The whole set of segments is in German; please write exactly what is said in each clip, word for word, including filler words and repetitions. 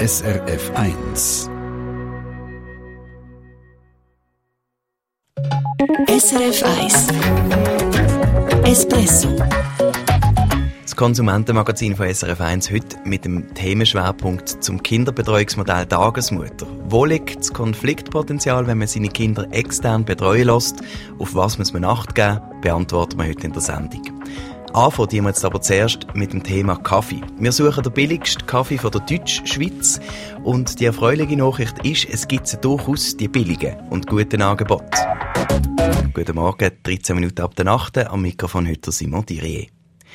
S R F eins. S R F eins Espresso. Das Konsumentenmagazin von S R F eins heute mit dem Themenschwerpunkt zum Kinderbetreuungsmodell Tagesmutter. Wo liegt das Konfliktpotenzial, wenn man seine Kinder extern betreuen lässt? Auf was muss man Acht geben? Beantworten wir heute in der Sendung. Anfangen wir jetzt aber zuerst mit dem Thema Kaffee. Wir suchen den billigsten Kaffee von der Deutschschweiz und die erfreuliche Nachricht ist, es gibt durchaus die billigen und guten Angebote. Guten Morgen, dreizehn Minuten ab der Nacht, am Mikrofon heute Simon Thirier.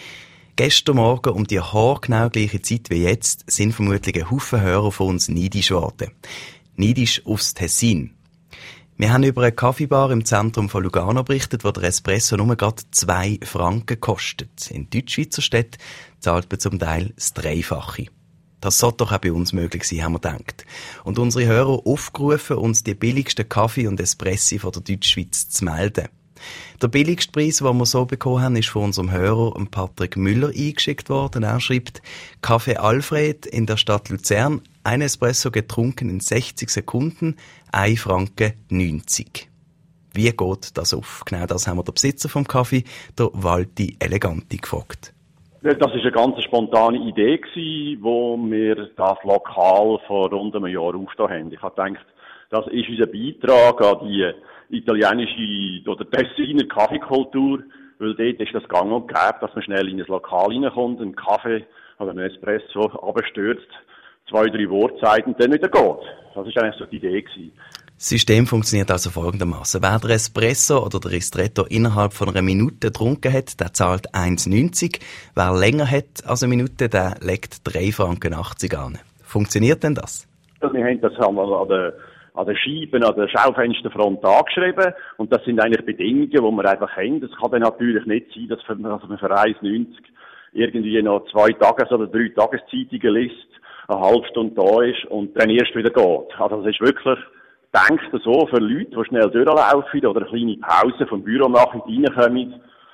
Gestern Morgen um die haargenau gleiche Zeit wie jetzt sind vermutlich ein Haufen Hörer von uns neidisch geworden. Neidisch aufs Tessin. Wir haben über eine Kaffeebar im Zentrum von Lugano berichtet, wo der Espresso nur gerade zwei Franken kostet. In Deutschschweizer Städten zahlt man zum Teil das Dreifache. Das sollte doch auch bei uns möglich sein, haben wir gedacht. Und unsere Hörer aufgerufen, uns die billigsten Kaffee und Espressi von der Deutschschweiz zu melden. Der billigste Preis, den wir so bekommen haben, ist von unserem Hörer Patrick Müller eingeschickt worden. Er schreibt, Kaffee Alfred in der Stadt Luzern, ein Espresso getrunken in sechzig Sekunden, ein Franken neunzig. Wie geht das auf? Genau das haben wir den Besitzer vom Kaffee, der Walti Eleganti, gefragt. Das war eine ganz spontane Idee, die wir das Lokal vor rund einem Jahr aufgetan haben. Ich habe gedacht, das ist unser Beitrag an die italienische oder Tessiner Kaffeekultur, weil dort ist das gang und gäbe, dass man schnell in ein Lokal reinkommt, einen Kaffee oder einen Espresso abstürzt, zwei, drei Wortzeiten und dann wieder geht. Das war eigentlich so die Idee gewesen. Das System funktioniert also folgendermaßen. Wer der Espresso oder der Ristretto innerhalb von einer Minute getrunken hat, der zahlt eins neunzig. Wer länger hat als eine Minute, der legt drei Franken achtzig an. Funktioniert denn das? Wir haben das an der, an den Scheiben, an der Schaufensterfront angeschrieben. Und das sind eigentlich Bedingungen, die wir einfach haben. Das kann dann natürlich nicht sein, dass man für eins neunzig irgendwie noch zwei Tages- oder drei Tageszeitungen liest, eine halbe Stunde da ist und dann erst wieder geht. Also das ist wirklich denkt so für Leute, die schnell durchlaufen oder eine kleine Pause vom Büro machen und reinkommen,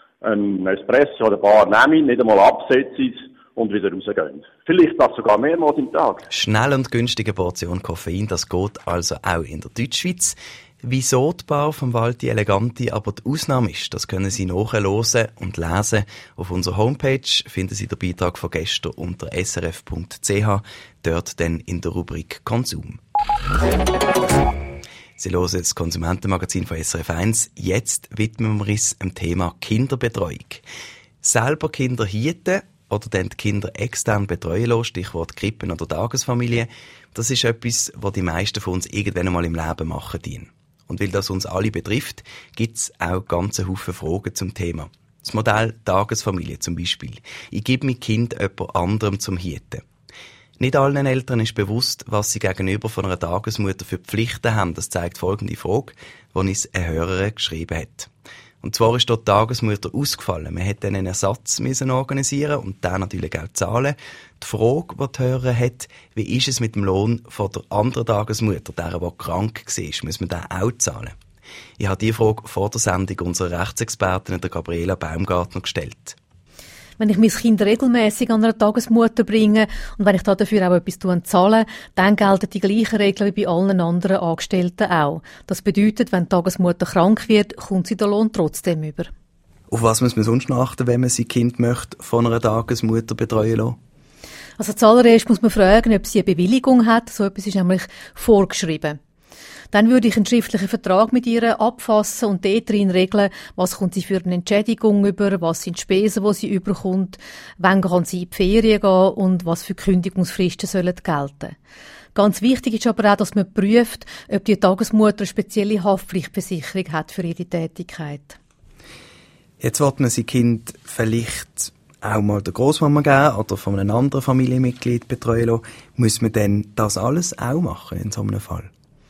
ein Espresso oder ein Bar nehmen, nicht einmal absetzen und wieder rausgehen. Vielleicht das sogar mehrmals im Tag. Schnell und günstige Portion Koffein, das geht also auch in der Deutschschweiz. Wieso die Bar vom Walti Eleganti aber die Ausnahme ist, das können Sie nachhören und lesen. Auf unserer Homepage finden Sie den Beitrag von gestern unter s r f punkt c h, dort dann in der Rubrik Konsum. Sie hören das Konsumentenmagazin von S R F eins. Jetzt widmen wir uns dem Thema Kinderbetreuung. Selber Kinder hieten oder dann die Kinder extern betreuen lassen, Stichwort Krippen oder Tagesfamilie, das ist etwas, was die meisten von uns irgendwann einmal im Leben machen dienen. Und weil das uns alle betrifft, gibt es auch ganze Haufen Fragen zum Thema. Das Modell Tagesfamilie zum Beispiel. Ich gebe mein Kind jemand anderem zum Hieten. Nicht allen Eltern ist bewusst, was sie gegenüber von einer Tagesmutter für Pflichten haben. Das zeigt folgende Frage, die uns ein Hörer geschrieben hat. Und zwar ist dort die Tagesmutter ausgefallen. Man hätte einen Ersatz müssen organisieren und den natürlich auch zahlen. Die Frage, die die Hörer hat, wie ist es mit dem Lohn von der anderen Tagesmutter, der, die krank war, muss man den auch zahlen? Ich habe diese Frage vor der Sendung unserer Rechtsexpertin, der Gabriela Baumgartner, gestellt. Wenn ich mein Kind regelmäßig an einer Tagesmutter bringe und wenn ich dafür auch etwas zahle, dann gelten die gleichen Regeln wie bei allen anderen Angestellten auch. Das bedeutet, wenn die Tagesmutter krank wird, kommt sie den Lohn trotzdem über. Auf was muss man sonst noch achten, wenn man sein Kind möchte von einer Tagesmutter betreuen lassen? Also zuallererst muss man fragen, ob sie eine Bewilligung hat. So etwas ist nämlich vorgeschrieben. Dann würde ich einen schriftlichen Vertrag mit ihr abfassen und dort drin regeln, was kommt sie für eine Entschädigung über, was sind die Spesen, die sie überkommt, wann kann sie in die Ferien gehen und was für Kündigungsfristen sollen gelten. Ganz wichtig ist aber auch, dass man prüft, ob die Tagesmutter eine spezielle Haftpflichtversicherung hat für ihre Tätigkeit. Jetzt will man sein Kind vielleicht auch mal der Großmama geben oder von einem anderen Familienmitglied betreuen lassen. Muss man denn das alles auch machen in so einem Fall?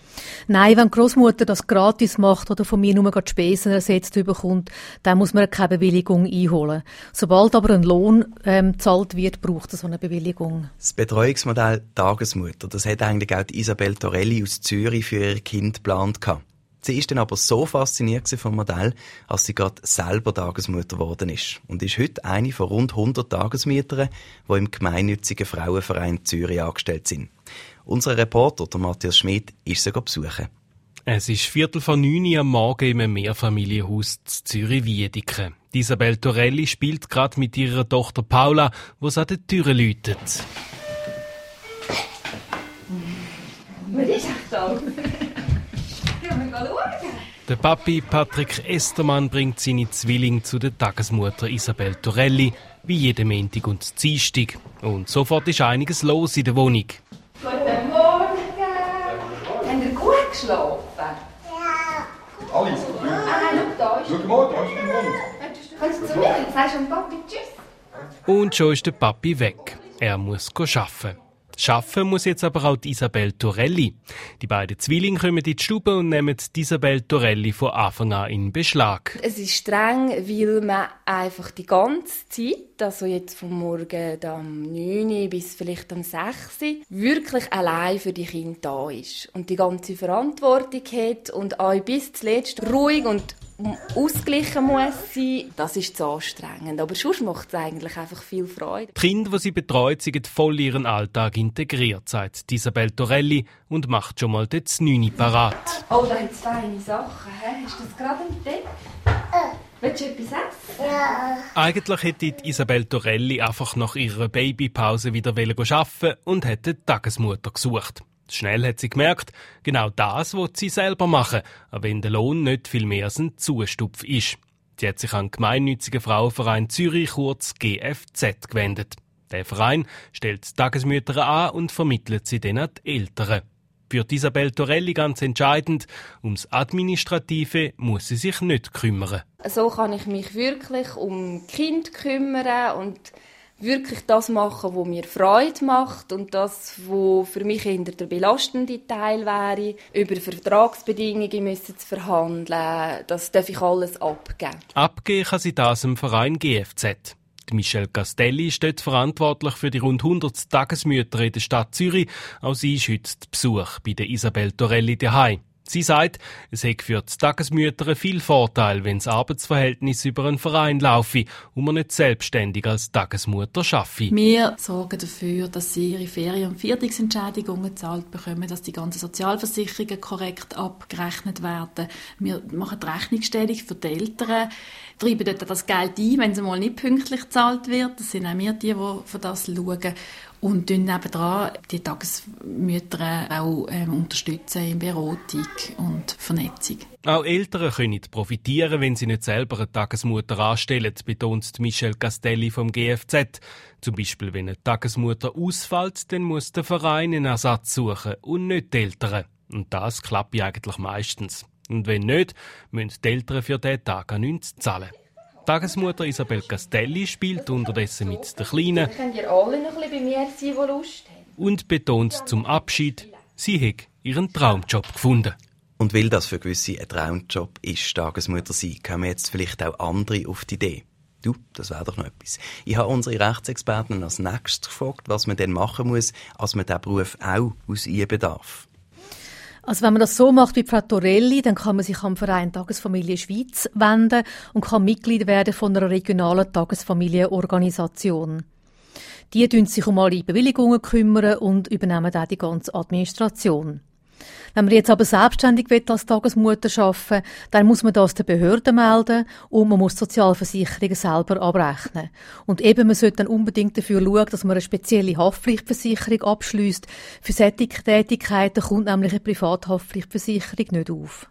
Nein, wenn die Großmutter das gratis macht oder von mir nur die Spesen ersetzt bekommt, dann muss man keine Bewilligung einholen. Sobald aber ein Lohn ähm, gezahlt wird, braucht es so eine Bewilligung. Das Betreuungsmodell Tagesmutter, das hat eigentlich auch Isabel Torelli aus Zürich für ihr Kind geplant gehabt. Sie ist dann aber so fasziniert vom Modell, als sie gerade selber Tagesmutter geworden ist und ist heute eine von rund hundert Tagesmüttern, die im gemeinnützigen Frauenverein Zürich angestellt sind. Unser Reporter, der Matthias Schmid, ist sie besuchen. Es ist Viertel vor neun am Morgen im Mehrfamilienhaus in Zürich-Wiedeke. Isabel Torelli spielt gerade mit ihrer Tochter Paula, wo sie an der Tür läutet. Was ist echt da? Ja, wir gehen schauen. Der Papi Patrick Estermann bringt seine Zwillinge zu der Tagesmutter Isabel Torelli, wie jeden Montag und Dienstag. Und sofort ist einiges los in der Wohnung. Guten Morgen. Haben ihr gut geschlafen? Ja. Alice, Ah, schau, da ist schau mal, da ist dein Hund. Kommst du zu mir? Jetzt sagst du dem Papi Tschüss. Und schon ist der Papi weg. Er muss arbeiten. Arbeiten muss jetzt aber auch die Isabel Torelli. Die beiden Zwillinge kommen in die Stube und nehmen die Isabel Torelli von Anfang an in Beschlag. Es ist streng, weil man einfach die ganze Zeit, also jetzt vom Morgen am neun bis vielleicht am sechs, wirklich allein für die Kinder da ist. Und die ganze Verantwortung hat und auch bis zuletzt ruhig und ausgeglichen muss sein. Das ist zu anstrengend. Aber sonst macht es eigentlich einfach viel Freude. Die Kinder, die sie betreut, sind voll in ihren Alltag integriert, sagt Isabel Torelli und macht schon mal den neun parat. Oh, da hat es feine Sachen. He? Hast du das gerade entdeckt? Äh. Willst du etwas essen? Ja. Eigentlich hätte die Isabel Torelli einfach nach ihrer Babypause wieder arbeiten und hätte die Tagesmutter gesucht. Schnell hat sie gemerkt, genau das will sie selber machen, auch wenn der Lohn nicht viel mehr als ein Zustupf ist. Sie hat sich an den gemeinnützigen Frauenverein Zürich, kurz G F Z, gewendet. Der Verein stellt die Tagesmütter an und vermittelt sie dann an die Eltern. Für Isabel Torelli ganz entscheidend, ums Administrative muss sie sich nicht kümmern. So kann ich mich wirklich um die Kinder kümmern und wirklich das machen, was mir Freude macht und das, was für mich eher der belastende Teil wäre, über Vertragsbedingungen müssen zu verhandeln, das darf ich alles abgeben. Abgeben kann sie das im Verein G F Z. Die Michelle Castelli ist dort verantwortlich für die rund hundert Tagesmütter in der Stadt Zürich. Auch sie ist heute zu Besuch bei der Isabel Torelli daheim. Sie sagt, es hätte für die Tagesmütter viel Vorteil, wenn das Arbeitsverhältnis über einen Verein laufe und man nicht selbstständig als Tagesmutter arbeite. Wir sorgen dafür, dass sie ihre Ferien- und Viertagsentschädigungen gezahlt bekommen, dass die ganzen Sozialversicherungen korrekt abgerechnet werden. Wir machen die Rechnungsstellung für die Eltern, treiben dort das Geld ein, wenn es mal nicht pünktlich gezahlt wird. Das sind auch wir die, die für das schauen. Und nebendran die Tagesmütter auch ähm, unterstützen in Beratung und Vernetzung. Auch Eltern können profitieren, wenn sie nicht selber eine Tagesmutter anstellen, betont Michelle Castelli vom G F Z. Zum Beispiel, wenn eine Tagesmutter ausfällt, dann muss der Verein einen Ersatz suchen und nicht die Eltern. Und das klappt eigentlich meistens. Und wenn nicht, müssen die Eltern für diesen Tag an nichts zahlen. Tagesmutter Isabel Castelli spielt unterdessen mit den Kleinen. Könnt ihr alle noch ein bisschen bei mir sein, die Lust haben? Und betont zum Abschied, sie hätte ihren Traumjob gefunden. Und weil das für gewisse ein Traumjob ist, Tagesmutter sein, kommen jetzt vielleicht auch andere auf die Idee. Du, das wäre doch noch etwas. Ich habe unsere Rechtsexperten als nächstes gefragt, was man denn machen muss, als man diesen Beruf auch ausüben darf. Also wenn man das so macht wie Frau Torelli, dann kann man sich am Verein Tagesfamilie Schweiz wenden und kann Mitglied werden von einer regionalen Tagesfamilienorganisation. Die kümmern sich um alle Bewilligungen kümmern und übernehmen auch die ganze Administration. Wenn man jetzt aber selbstständig als Tagesmutter arbeiten will, dann muss man das den Behörden melden und man muss die Sozialversicherungen selber abrechnen. Und eben, man sollte dann unbedingt dafür schauen, dass man eine spezielle Haftpflichtversicherung abschliesst. Für solche Tätigkeiten kommt nämlich eine Privathaftpflichtversicherung nicht auf.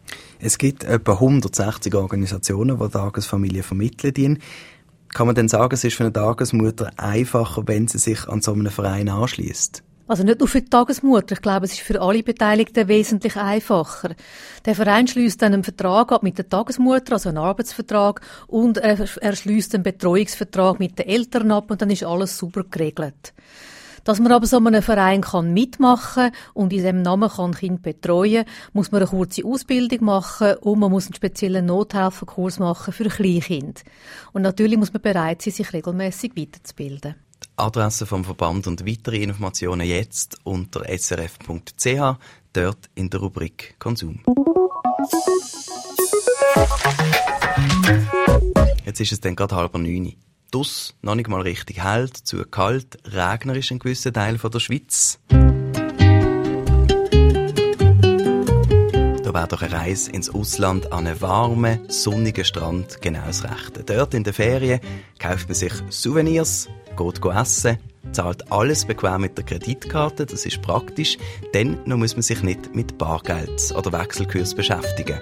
Es gibt etwa hundertsechzig Organisationen, die Tagesfamilien vermitteln. Kann man denn sagen, es ist für eine Tagesmutter einfacher, wenn sie sich an so einen Verein anschliesst? Also nicht nur für die Tagesmutter, ich glaube, es ist für alle Beteiligten wesentlich einfacher. Der Verein schliesst dann einen Vertrag ab mit der Tagesmutter, also einen Arbeitsvertrag, und er, er schliesst einen Betreuungsvertrag mit den Eltern ab und dann ist alles super geregelt. Dass man aber so einen Verein kann mitmachen und in diesem Namen kann Kind betreuen, muss man eine kurze Ausbildung machen und man muss einen speziellen Nothelferkurs machen für Kleinkinder. Und natürlich muss man bereit sein, sich regelmäßig weiterzubilden. Adresse vom Verband und weitere Informationen jetzt unter s r f punkt c h, dort in der Rubrik Konsum. Jetzt ist es dann gerade halb neun. Dus noch nicht mal richtig hell, zu kalt, regnerisch in gewissen Teilen der Schweiz. da wäre doch eine Reise ins Ausland an einen warmen, sonnigen Strand genau das Rechte. Dort in den Ferien kauft man sich Souvenirs, geht essen, zahlt alles bequem mit der Kreditkarte, das ist praktisch, dann noch muss man sich nicht mit Bargeld oder Wechselkurs beschäftigen.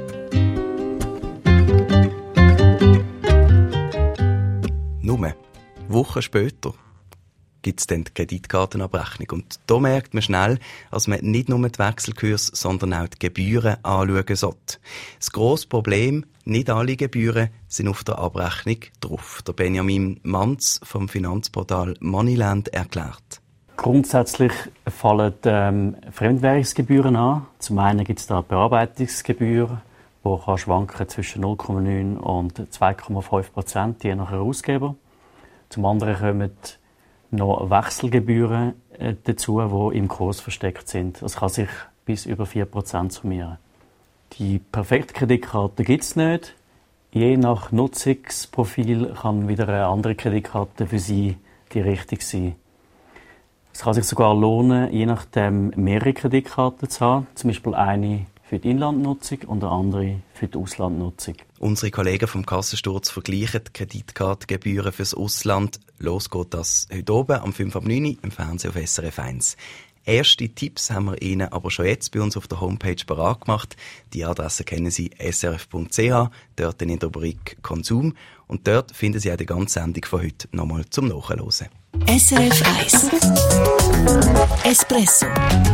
Nur Wochen später gibt es dann die Kreditkartenabrechnung. Und da merkt man schnell, dass man nicht nur die Wechselkurs, sondern auch die Gebühren anschauen sollte. Das grosse Problem, nicht alle Gebühren sind auf der Abrechnung drauf. Der Benjamin Manz vom Finanzportal Moneyland erklärt. Grundsätzlich fallen ähm, Fremdwährungsgebühren an. Zum einen gibt es da die Bearbeitungsgebühr, die kann schwanken zwischen null Komma neun und zwei Komma fünf Prozent, je nach Herausgeber. Zum anderen kommen noch Wechselgebühren äh, dazu, die im Kurs versteckt sind. Das kann sich bis über vier Prozent summieren. Die perfekte Kreditkarte gibt es nicht. Je nach Nutzungsprofil kann wieder eine andere Kreditkarte für Sie die richtige sein. Es kann sich sogar lohnen, je nachdem mehrere Kreditkarten zu haben. Zum Beispiel eine für die Inlandnutzung und eine andere für die Auslandnutzung. Unsere Kollegen vom Kassensturz vergleichen die Kreditkartengebühren fürs Ausland. Los geht das heute oben am fünf ab neun im Fernsehen auf S R F eins. Erste Tipps haben wir Ihnen aber schon jetzt bei uns auf der Homepage parat gemacht. Die Adresse kennen Sie, s r f punkt c h, dort in der Rubrik Konsum. Und dort finden Sie auch die ganze Sendung von heute nochmal zum Nachhören. S R F eins Espresso.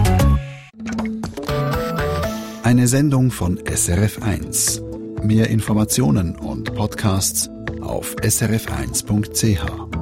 Eine Sendung von S R F eins. Mehr Informationen und Podcasts auf s r f eins punkt c h.